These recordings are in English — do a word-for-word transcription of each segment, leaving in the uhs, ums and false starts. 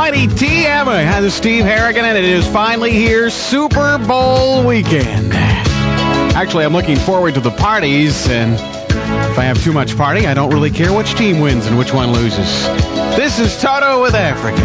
Mighty T M A has Steve Harrigan, and it is finally here, Super Bowl weekend. Actually, I'm looking forward to the parties, and if I have too much party, I don't really care which team wins and which one loses. This is Toto with Africa.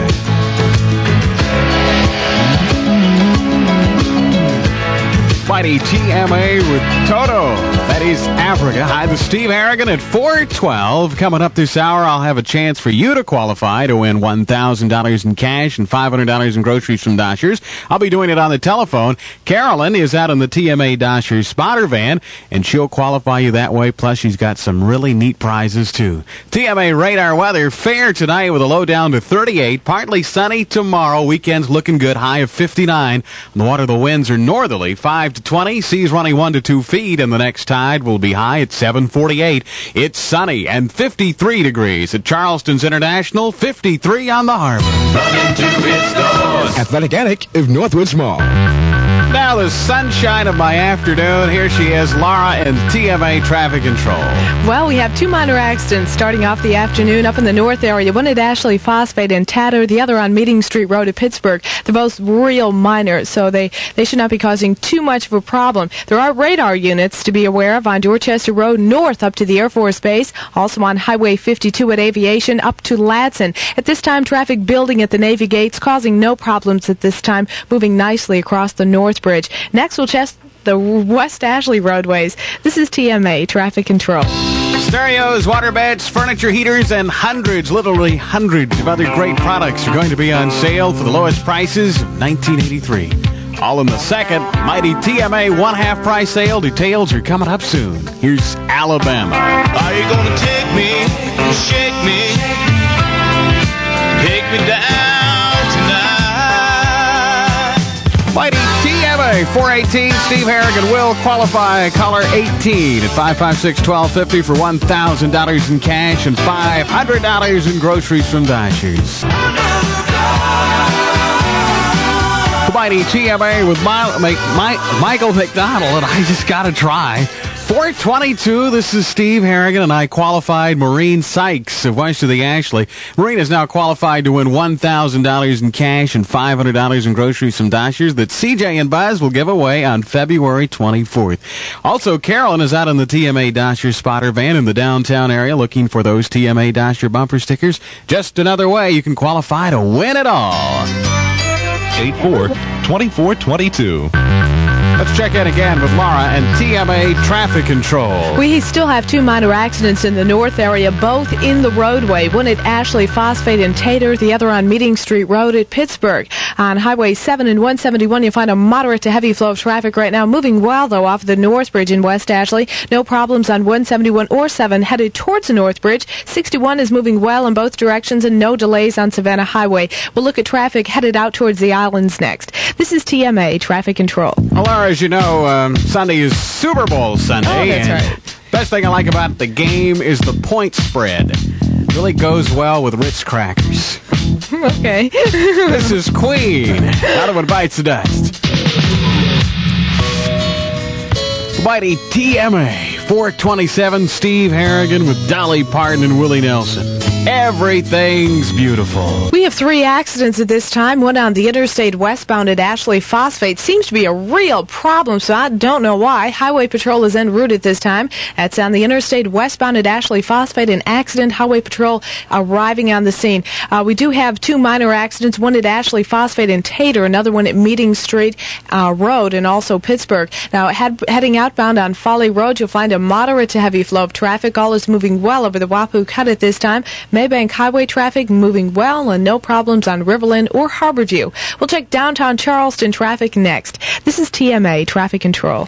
Mighty T M A with Toto. That is Africa. Hi, this is Steve Harrigan at four twelve. Coming up this hour, I'll have a chance for you to qualify to win one thousand dollars in cash and five hundred dollars in groceries from Dashers. I'll be doing it on the telephone. Carolyn is out in the T M A Dashers spotter van, and she'll qualify you that way. Plus, she's got some really neat prizes, too. T M A radar weather, fair tonight with a low down to thirty-eight. Partly sunny tomorrow. Weekend's looking good. High of fifty-nine. On the water, the winds are northerly, five to twenty. Seas running one to two feet, and the next tide will be high at seven forty-eight. It's sunny and fifty-three degrees at Charleston's International, fifty-three on the harbor. Run into its doors. Athletic Attic of Northwoods Mall. Now the sunshine of my afternoon. Here she is, Laura, in T M A Traffic Control. Well, we have two minor accidents starting off the afternoon up in the north area. One at Ashley Phosphate in Tatter, the other on Meeting Street Road at Pittsburgh. They're both real minor, so they, they should not be causing too much of a problem. There are radar units to be aware of on Dorchester Road north up to the Air Force Base, also on Highway fifty-two at Aviation up to Ladson. At this time, traffic building at the Navy Gates, causing no problems at this time, moving nicely across the North Bridge. Next, we'll check the West Ashley roadways. This is T M A Traffic Control. Stereos, water beds, furniture heaters, and hundreds, literally hundreds of other great products are going to be on sale for the lowest prices of nineteen eighty-three. All in the second Mighty T M A one-half price sale. Details are coming up soon. Here's Alabama. Are you gonna take me, shake me, take me down tonight? Mighty T M A four eighteen. Steve Harrigan will qualify. Caller eighteen at five five six, one two five zero for one thousand dollars in cash and five hundred dollars in groceries from Dashers. Mighty T M A with My, My, My, Michael McDonald, and I just got to try. four twenty-two, this is Steve Harrigan, and I qualified Maureen Sykes of west of the Ashley. Maureen is now qualified to win one thousand dollars in cash and five hundred dollars in groceries from Dashers that C J and Buzz will give away on February twenty-fourth. Also, Carolyn is out in the T M A Dasher spotter van in the downtown area looking for those T M A Dasher bumper stickers. Just another way you can qualify to win it all. eight four, two four two two. Let's check in again with Laura and T M A Traffic Control. We still have two minor accidents in the north area, both in the roadway. One at Ashley Phosphate in Tater, the other on Meeting Street Road at Pittsburgh. On Highway seven and one seventy-one, you'll find a moderate to heavy flow of traffic right now. Moving well, though, off the North Bridge in West Ashley. No problems on one seventy-one or seven headed towards the North Bridge. sixty-one is moving well in both directions and no delays on Savannah Highway. We'll look at traffic headed out towards the islands next. This is T M A Traffic Control. Well, Laura, as you know, um, Sunday is Super Bowl Sunday. Oh, that's and right. Best thing I like about the game is the point spread. Really goes well with Ritz crackers. Okay. This is Queen. Out of what bites the dust. Mighty T M A four twenty-seven. Steve Harrigan with Dolly Parton and Willie Nelson. Everything's beautiful. We have three accidents at this time. One on the interstate westbound at Ashley Phosphate. Seems to be a real problem, so I don't know why. Highway Patrol is en route at this time. That's on the interstate westbound at Ashley Phosphate. An accident. Highway Patrol arriving on the scene. Uh, we do have two minor accidents. One at Ashley Phosphate in Tater. Another one at Meeting Street uh, Road and also Pittsburgh. Now, head, heading outbound on Folly Road, you'll find a moderate to heavy flow of traffic. All is moving well over the Wapoo Cut at this time. Maybank Highway traffic moving well and no problems on Riverland or Harborview. We'll check downtown Charleston traffic next. This is T M A Traffic Control.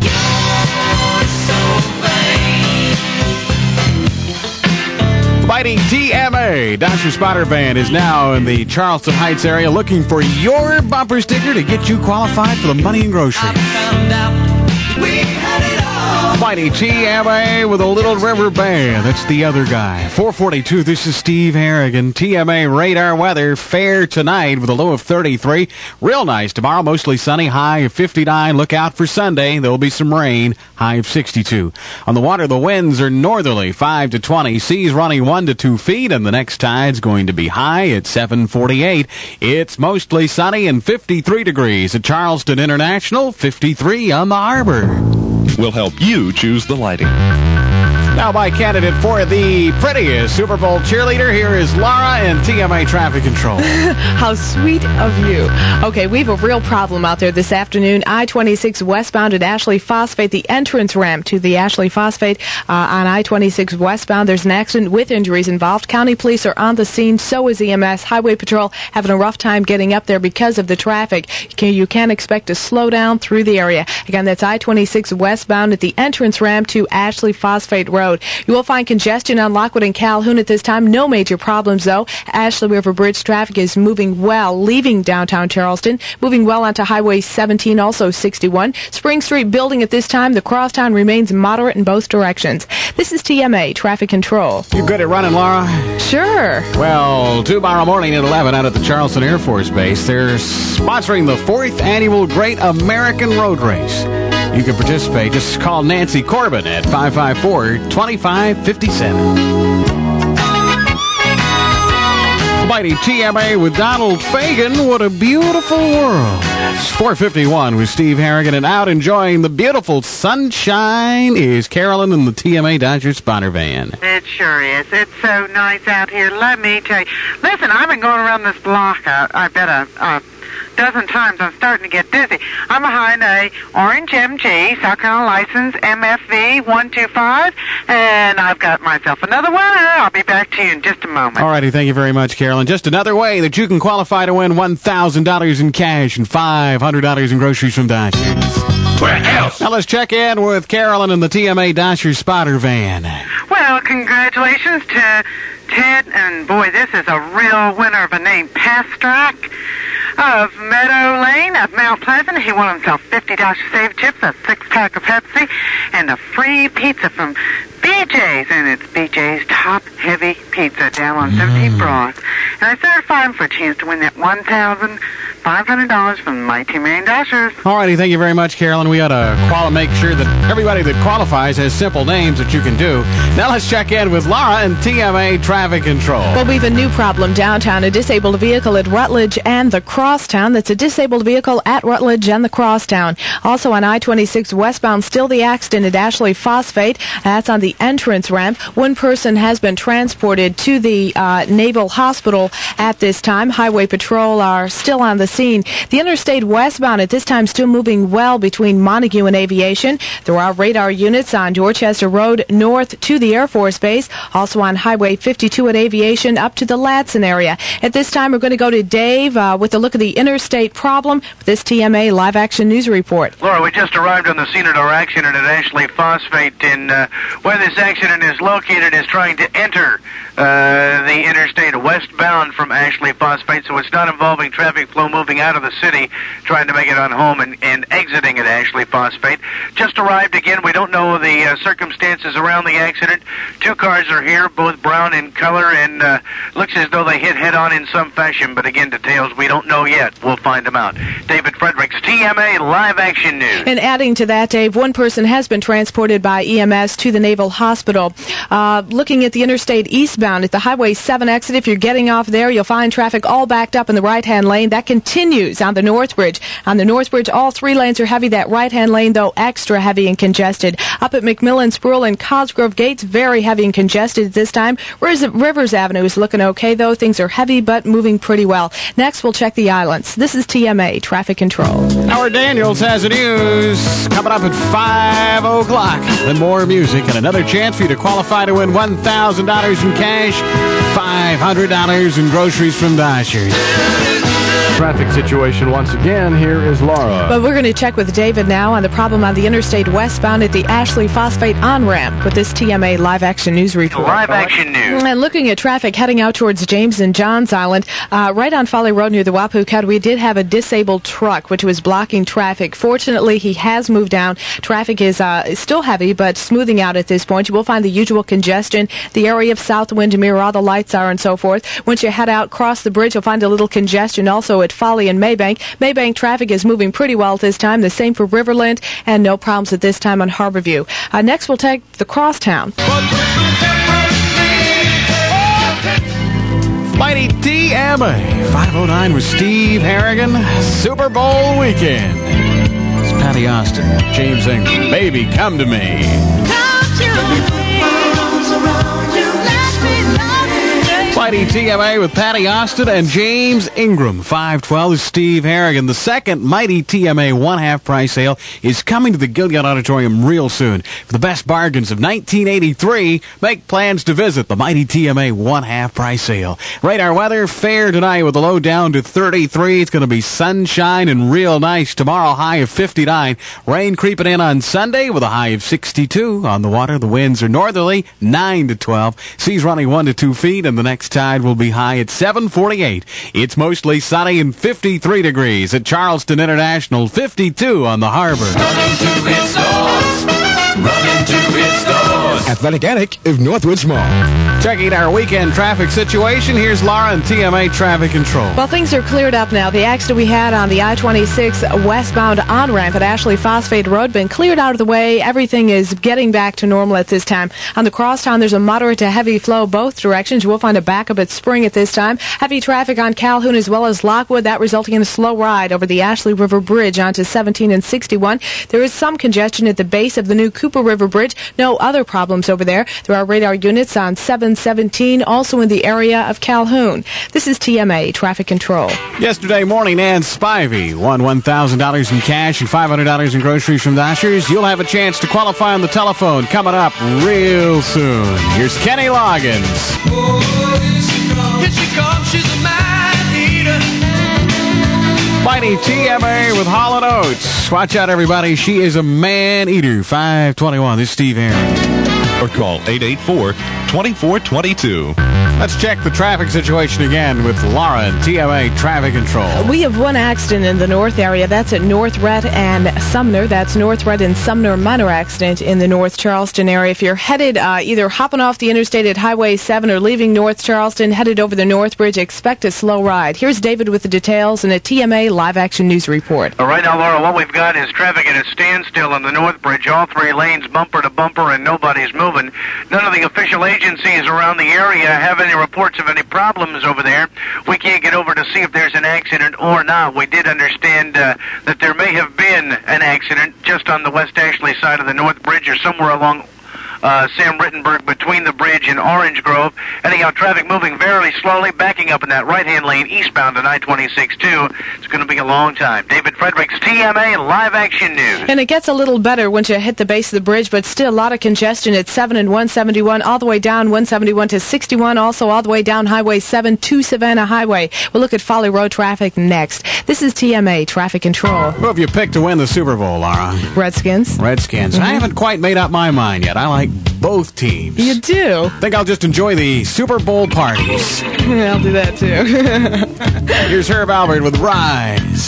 Mighty T M A Dasher Spotter Van is now in the Charleston Heights area looking for your bumper sticker to get you qualified for the money and groceries. I found out we had it all. Mighty T M A with a Little River Band. That's the other guy. four forty-two, this is Steve Harrigan. T M A radar weather. Fair tonight with a low of thirty-three. Real nice tomorrow. Mostly sunny. High of fifty-nine. Look out for Sunday. There'll be some rain. High of sixty-two. On the water, the winds are northerly. five to twenty. Seas running one to two feet. And the next tide's going to be high at seven forty-eight. It's mostly sunny and fifty-three degrees at Charleston International. fifty-three on the harbor. We'll help you choose the lighting. Now my candidate for the prettiest Super Bowl cheerleader, here is Laura in T M A Traffic Control. How sweet of you. Okay, we have a real problem out there this afternoon. I twenty-six westbound at Ashley Phosphate, the entrance ramp to the Ashley Phosphate uh, on I twenty-six westbound. There's an accident with injuries involved. County police are on the scene. So is E M S. Highway Patrol having a rough time getting up there because of the traffic. You can, you can expect to slow down through the area. Again, that's I twenty-six westbound at the entrance ramp to Ashley Phosphate Road. You will find congestion on Lockwood and Calhoun at this time. No major problems, though. Ashley River Bridge traffic is moving well, leaving downtown Charleston. Moving well onto Highway seventeen, also sixty-one. Spring Street building at this time. The crosstown remains moderate in both directions. This is T M A Traffic Control. You good at running, Laura? Sure. Well, tomorrow morning at eleven out at the Charleston Air Force Base, they're sponsoring the fourth annual Great American Road Race. You can participate. Just call Nancy Corbin at five five four, two five five seven. Mighty T M A with Donald Fagen. What a beautiful world. It's four fifty-one with Steve Harrigan, and out enjoying the beautiful sunshine is Carolyn in the T M A Dodger Spotter van. It sure is. It's so nice out here. Let me tell you. Listen, I've been going around this block, uh, I bet a... Uh, dozen times. I'm starting to get dizzy. I'm behind a orange M G, South Carolina license, M F V one two five, and I've got myself another winner. I'll be back to you in just a moment. All righty, thank you very much, Carolyn. Just another way that you can qualify to win one thousand dollars in cash and five hundred dollars in groceries from Dodgers. Where else? Now let's check in with Carolyn in the T M A Dodger Spotter van. Well, congratulations to Ted, and boy, this is a real winner of a name, Pastrak of Meadow Lane of Mount Pleasant. He won himself fifty dollars save chips, a six-pack of Pepsi, and a free pizza from B J's, and it's B J's Top Heavy Pizza down on seventeenth Broad. And I certify him for a chance to win that one thousand five hundred dollars from my T M A Dodgers. All righty, thank you very much, Carolyn. We ought to quali- make sure that everybody that qualifies has simple names that you can do. Now let's check in with Laura and T M A Traffic Control. Well, we have a new problem downtown, a disabled vehicle at Rutledge and the Crosstown. That's a disabled vehicle at Rutledge and the Crosstown. Also on I twenty-six westbound, still the accident at Ashley Phosphate. That's on the entrance ramp. One person has been transported to the uh, Naval Hospital at this time. Highway Patrol are still on the scene. The interstate westbound at this time still moving well between Montague and Aviation. There are radar units on Dorchester Road north to the Air Force Base. Also on Highway fifty-two at Aviation up to the Ladson area. At this time, we're going to go to Dave uh, with a look at the interstate problem with this T M A Live Action News Report. Laura, we just arrived on the scene of our accident at Ashley Phosphate, and uh, where this accident is located is trying to enter uh, the interstate westbound from Ashley Phosphate, so it's not involving traffic flow moving out of the city, trying to make it on home and, and exiting at Ashley Phosphate. Just arrived again. We don't know the uh, circumstances around the accident. Two cars are here, both brown in color, and uh, looks as though they hit head-on in some fashion, but again, details we don't know yet. We'll find them out. David Fredericks, T M A Live Action News. And adding to that, Dave, one person has been transported by E M S to the Naval Hospital. Uh, looking at the interstate eastbound at the Highway seven exit, if you're getting off there, you'll find traffic all backed up in the right-hand lane. That continues on the North Bridge. On the North Bridge, all three lanes are heavy. That right-hand lane, though, extra heavy and congested. Up at McMillan, Sproul, and Cosgrove Gates, very heavy and congested at this time. Whereas Rivers Avenue is looking okay, though. Things are heavy but moving pretty well. Next, we'll check the islands. This is T M A Traffic Control. Howard Daniels has the news coming up at five o'clock. Then more music and another chance for you to qualify to win one thousand dollars in cash, five hundred dollars in groceries from Dodgers. traffic situation once again. Here is Laura. But we're going to check with David now on the problem on the interstate westbound at the Ashley Phosphate on-ramp with this T M A Live Action News report. Live Action News. And looking at traffic heading out towards James and Johns Island, uh, right on Folly Road near the Wapu Cut, we did have a disabled truck which was blocking traffic. Fortunately, he has moved down. Traffic is uh, still heavy, but smoothing out at this point. You will find the usual congestion, the area of South Windermere, all the lights are and so forth. Once you head out, cross the bridge, you'll find a little congestion also at Folly and Maybank. Maybank traffic is moving pretty well at this time. The same for Riverland, and no problems at this time on Harborview. Uh, next, we'll take the Crosstown. Mighty T M A five oh nine with Steve Harrigan. Super Bowl weekend. It's Patty Austin, James Ingram. Baby, come to me. Mighty T M A with Patty Austin and James Ingram. five twelve is Steve Harrigan. The second Mighty T M A one-half price sale is coming to the Gilliard Auditorium real soon. For the best bargains of nineteen eighty-three, make plans to visit the Mighty T M A one-half price sale. Radar weather, fair tonight with a low down to thirty-three. It's going to be sunshine and real nice. Tomorrow, high of fifty-nine. Rain creeping in on Sunday with a high of sixty-two. On the water, the winds are northerly, nine to twelve. Seas running one to two feet, and the next tide will be high at seven forty-eight. It's mostly sunny and fifty-three degrees at Charleston International, fifty-two on the harbor. Run into its stores. Run into its stores. Athletic Attic of Northwoods Mall. Checking our weekend traffic situation, here's Laura and T M A Traffic Control. Well, things are cleared up now. The accident we had on the I twenty-six westbound on-ramp at Ashley Phosphate Road been cleared out of the way. Everything is getting back to normal at this time. On the crosstown, there's a moderate to heavy flow both directions. You will find a backup at Spring at this time. Heavy traffic on Calhoun as well as Lockwood, that resulting in a slow ride over the Ashley River Bridge onto seventeen and sixty-one. There is some congestion at the base of the new Cooper River Bridge. No other problems over there. There are radar units on seven seventeen, also in the area of Calhoun. This is T M A Traffic Control. Yesterday morning, Ann Spivey won one thousand dollars in cash and five hundred dollars in groceries from Dashers. You'll have a chance to qualify on the telephone coming up real soon. Here's Kenny Loggins. Oh, here she comes. Here she comes. She's a man-eater. Mighty T M A with Hall and Oates. Watch out, everybody. She is a man-eater. five twenty-one. This is Steve Aaron. Or call eight eight four, two four two two. Let's check the traffic situation again with Laura and T M A Traffic Control. We have one accident in the north area. That's at North Rhett and Sumner. That's North Rhett and Sumner. Minor accident in the North Charleston area. If you're headed uh, either hopping off the interstate at Highway seven or leaving North Charleston, headed over the North Bridge, expect a slow ride. Here's David with the details and a T M A Live Action News report. All right, now, Laura, what we've got is traffic at a standstill on the North Bridge. All three lanes bumper to bumper, and nobody's moving. None of the official agencies around the area have any reports of any problems over there. We can't get over to see if there's an accident or not. We did understand uh, that there may have been an accident just on the West Ashley side of the North Bridge or somewhere along Uh, Sam Rittenberg between the bridge and Orange Grove. Anyhow, traffic moving very slowly, backing up in that right-hand lane eastbound on I twenty-six too. It's going to be a long time. David Fredericks, T M A Live Action News. And it gets a little better once you hit the base of the bridge, but still a lot of congestion at seven and one seventy-one, all the way down one seventy-one to sixty-one, also all the way down Highway seven to Savannah Highway. We'll look at Folly Road traffic next. This is T M A Traffic Control. Who have you picked to win the Super Bowl, Laura? Redskins. Redskins. Mm-hmm. I haven't quite made up my mind yet. I like both teams. You do? Think I'll just enjoy the Super Bowl parties. I'll do that too. Here's Herb Albert with Rise.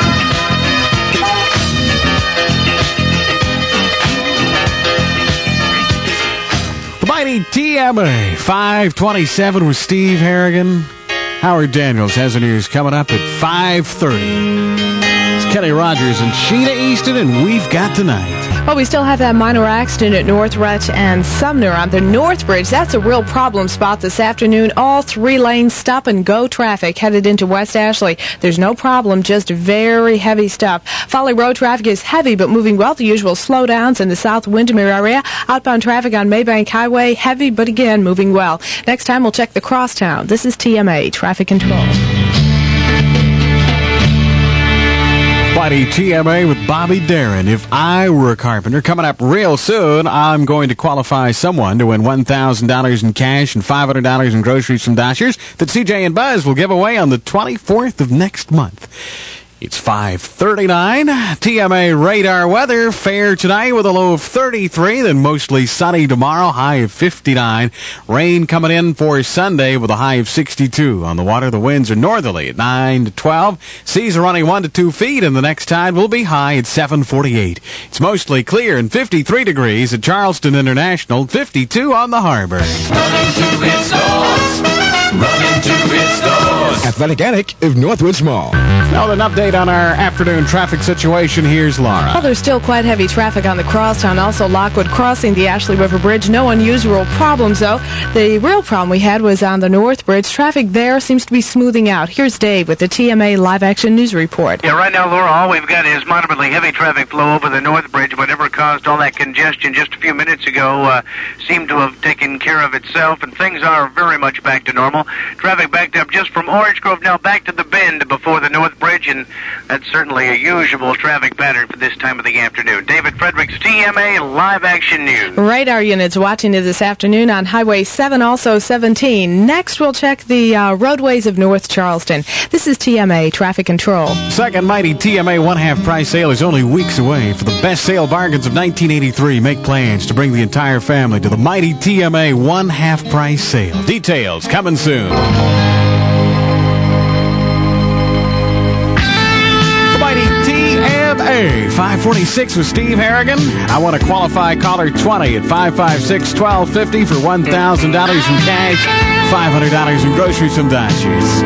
The mighty T M A five twenty-seven with Steve Harrigan. Howard Daniels has the news coming up at five thirty. It's Kenny Rogers and Sheena Easton, and We've Got Tonight. Well, we still have that minor accident at North Rhett and Sumner on the North Bridge. That's a real problem spot this afternoon. All three lanes stop-and-go traffic headed into West Ashley. There's no problem, just very heavy stuff. Folly Road traffic is heavy, but moving well. The usual slowdowns in the South Windermere area. Outbound traffic on Maybank Highway, heavy, but again, moving well. Next time, we'll check the crosstown. This is T M A Traffic Control. Mighty T M A with Bobby Darin. If I were a carpenter, coming up real soon, I'm going to qualify someone to win one thousand dollars in cash and five hundred dollars in groceries from Dashers that C J and Buzz will give away on the twenty-fourth of next month. It's five thirty-nine. T M A radar weather. Fair tonight with a low of thirty-three, then mostly sunny tomorrow, high of fifty-nine. Rain coming in for Sunday with a high of sixty-two. On the water, the winds are northerly at nine to twelve. Seas are running one to two feet, and the next tide will be high at seven forty-eight. It's mostly clear and fifty-three degrees at Charleston International, fifty-two on the harbor. Running to its stores. Running to its stores. Athletic Attic of Northwoods Mall. Now with an update on our afternoon traffic situation, here's Laura. Well, there's still quite heavy traffic on the crosstown. Also, Lockwood crossing the Ashley River Bridge. No unusual problems, though. The real problem we had was on the North Bridge. Traffic there seems to be smoothing out. Here's Dave with the T M A Live Action News Report. Yeah, right now, Laura, all we've got is moderately heavy traffic flow over the North Bridge. Whatever caused all that congestion just a few minutes ago uh, seemed to have taken care of itself, and things are very much back to normal. Traffic backed up just from Orange Grove now back to the bend before the North Bridge, and that's certainly a usual traffic pattern for this time of the afternoon. David Fredericks, T M A Live Action News. Radar units watching you this afternoon on Highway seven, also seventeen. Next, we'll check the uh, roadways of North Charleston. This is T M A Traffic Control. Second mighty T M A one-half price sale is only weeks away. For the best sale bargains of nineteen eighty-three, make plans to bring the entire family to the mighty T M A one-half price sale. Details coming soon. five forty-six with Steve Harrigan. I want to qualify caller twenty at five five six, one two five zero for one thousand dollars in cash, five hundred dollars in groceries from Dashers.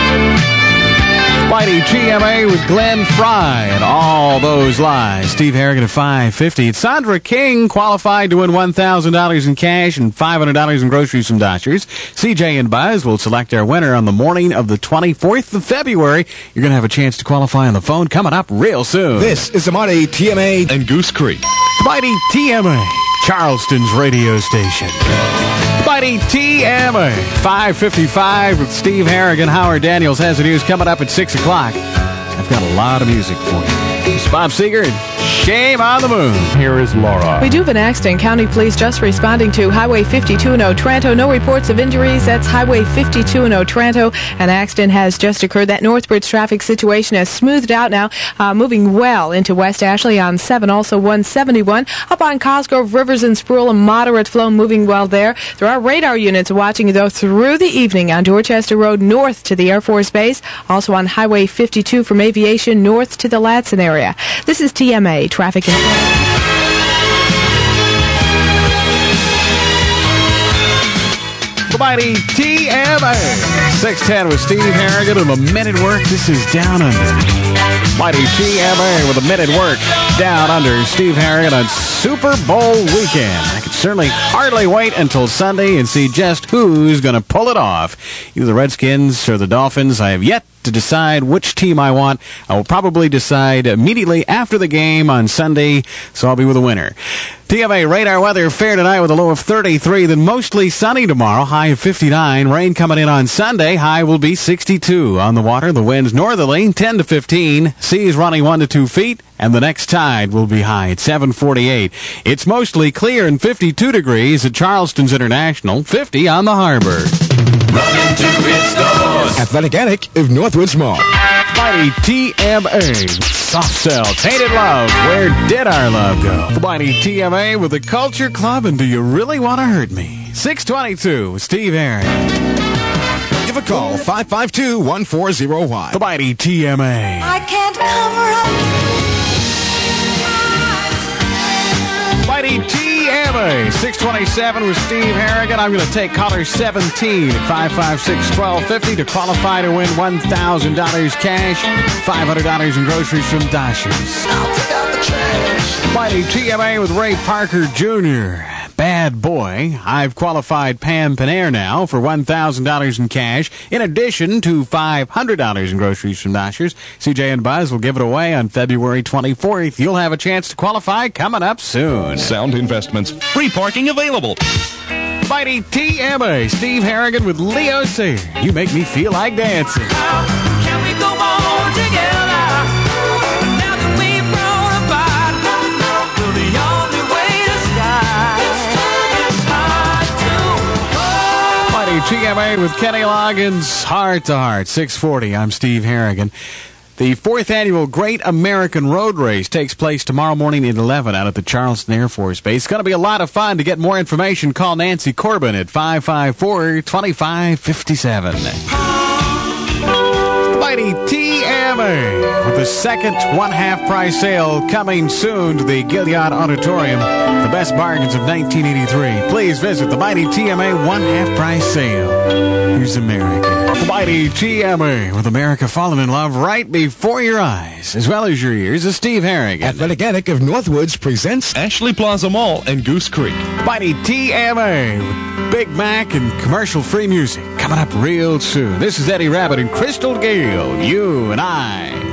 Mighty T M A with Glenn Fry and All Those Lies. Steve Harrigan at five fifty. Sandra King qualified to win one thousand dollars in cash and five hundred dollars in groceries from Dashers. C J and Buzz will select our winner on the morning of the twenty-fourth of February. You're going to have a chance to qualify on the phone coming up real soon. This is the Mighty T M A And Goose Creek. Mighty T M A, Charleston's radio station. Mighty T M A, five fifty-five with Steve Harrigan. Howard Daniels has the news coming up at six o'clock. I've got a lot of music for you. It's Bob Seeger and Shame on the Moon. Here is Laura. We do have an accident. County Police just responding to Highway fifty-two in Otranto. No reports of injuries. That's Highway fifty-two in Otranto. An accident has just occurred. That Northbridge traffic situation has smoothed out now, uh, moving well into West Ashley on seven, also one seventy-one. Up on Cosgrove, Rivers and Sproul, a moderate flow moving well there. There are radar units watching, though, through the evening on Dorchester Road north to the Air Force Base. Also on Highway fifty-two from Aviation north to the Latson area. This is T M A Traffic Control. Mighty T M A. six ten with Steve Harrigan and a minute work. This is Down Under. Mighty T M A with a minute work. Down Under. Steve Harrigan on Super Bowl weekend. I can certainly hardly wait until Sunday and see just who's going to pull it off. Either the Redskins or the Dolphins. I have yet to decide which team I want. I will probably decide immediately after the game on Sunday, so I'll be with the winner. T M A radar weather fair tonight with a low of thirty-three, then mostly sunny tomorrow, high of fifty-nine. Rain coming in on Sunday, high will be sixty-two. On the water, the winds northerly, ten to fifteen. Seas running one to two feet, and the next tide will be high at seven forty-eight. It's mostly clear and fifty-two degrees at Charleston's International, fifty on the harbor. Running to its stores. Athletic Attic of Northwoods Mall. Mighty T M A, Soft Cell, Tainted Love, Where Did Our Love Go? The Mighty T M A with the Culture Club, and Do You Really Want to Hurt Me? six twenty-two with Steve Aaron. Give a call, five five two, one four zero Y. The Mighty T M A. I can't cover up. Mighty T M A, six twenty-seven with Steve Harrigan. I'm going to take caller seventeen at five five six, one two five zero to qualify to win one thousand dollars cash, five hundred dollars in groceries from Dashers. I'll take out the trash. Mighty T M A with Ray Parker Junior Bad Boy. I've qualified Pam Panare now for one thousand dollars in cash, in addition to five hundred dollars in groceries from Dashers. C J and Buzz will give it away on February twenty-fourth. You'll have a chance to qualify coming up soon. Sound investments. Free parking available. Mighty T M A, Steve Harrigan with Leo Sayer. You make me feel like dancing. Can we go on together? Mighty T M A with Kenny Loggins, Heart to Heart, six forty. I'm Steve Harrigan. The fourth annual Great American Road Race takes place tomorrow morning at eleven out at the Charleston Air Force Base. It's going to be a lot of fun. To get more information, call Nancy Corbin at five five four, two five five seven. Mighty T M A with the second one-half price sale coming soon to the Gilead Auditorium. The best bargains of nineteen eighty-three. Please visit the Mighty T M A one-half price sale. Here's America. The Mighty T M A with America falling in love right before your eyes, as well as your ears, is Steve Harrigan. Athletic Attic of Northwoods presents Ashley Plaza Mall and Goose Creek. Mighty T M A with Big Mac and commercial-free music coming up real soon. This is Eddie Rabbit and Crystal Gale. You and I.